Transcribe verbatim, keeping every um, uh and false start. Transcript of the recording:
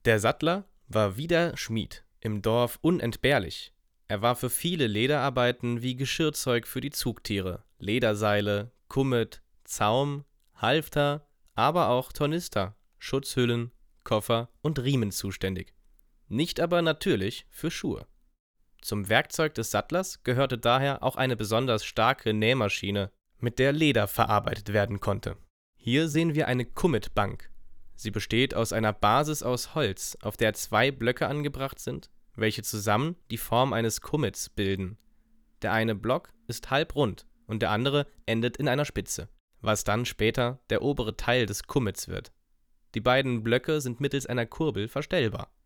Der Sattler war wie der Schmied im Dorf unentbehrlich. Er war für viele Lederarbeiten wie Geschirrzeug für die Zugtiere, Lederseile, Kummet, Zaum, Halfter, aber auch Tornister, Schutzhüllen, Koffer und Riemen zuständig. Nicht aber natürlich für Schuhe. Zum Werkzeug des Sattlers gehörte daher auch eine besonders starke Nähmaschine, mit der Leder verarbeitet werden konnte. Hier sehen wir eine Kummetbank. Sie besteht aus einer Basis aus Holz, auf der zwei Blöcke angebracht sind, welche zusammen die Form eines Kummets bilden. Der eine Block ist halbrund und der andere endet in einer Spitze, was dann später der obere Teil des Kummets wird. Die beiden Blöcke sind mittels einer Kurbel verstellbar.